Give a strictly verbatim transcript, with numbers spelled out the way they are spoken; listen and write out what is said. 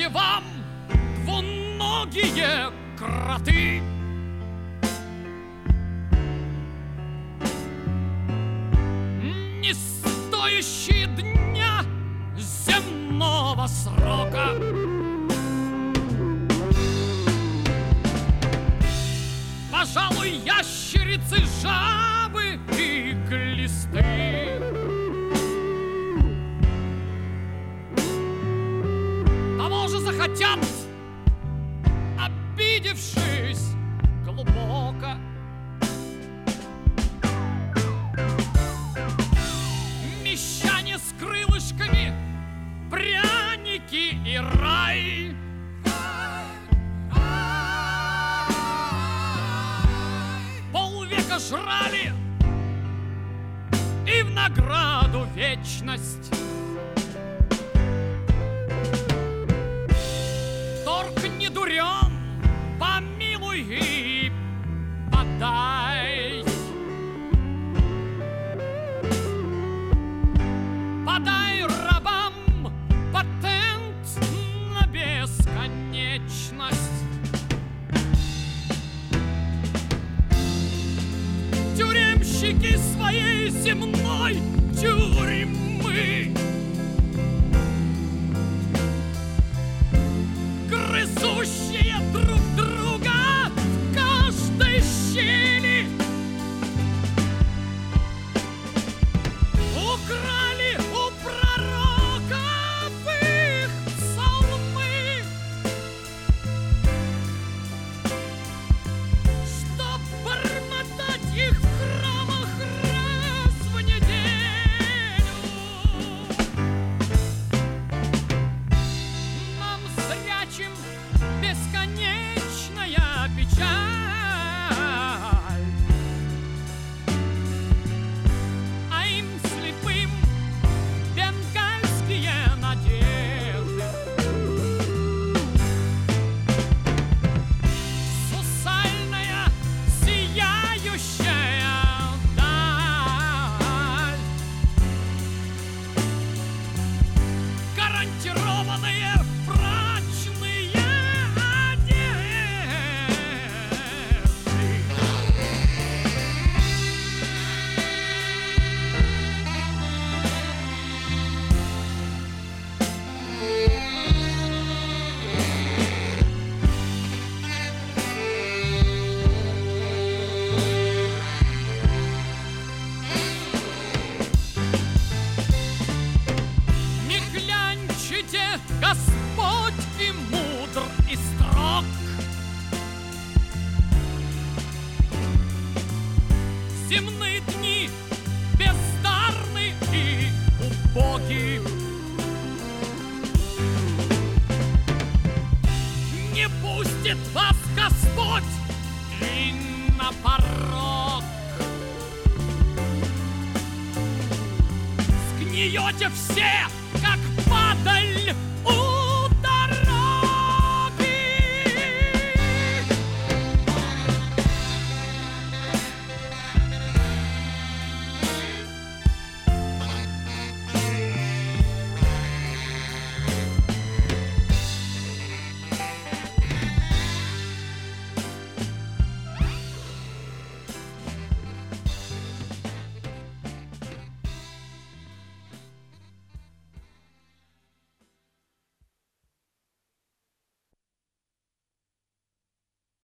Нате вам, двуногие кроты! Не стоящие дня земного срока! Пожалуй, ящерицы, жабы и глисты. Того же захотят, обидевшись глубоко. Мещане с крылышками, пряники и рай. Полвека жрали и в награду вечность. Торг не дурен, помилуй и подай. Подай рабам патент на бесконечность. Тюремщики своей земной тюрьмы, грызущие друг друга в каждой щели, украли у пророков их псалмы, чтоб бормотать их в храмах раз в неделю. Нам зрячим бесконечная печаль, а им слепым бенгальские надежды. Сусальная сияющая даль, гарантированные брачные одежды. Не клянчите, Господь и мудр, и строг. Земные дни бездарны и убоги. Не пустит вас Господь и на порог. Сгниете все, как падаль у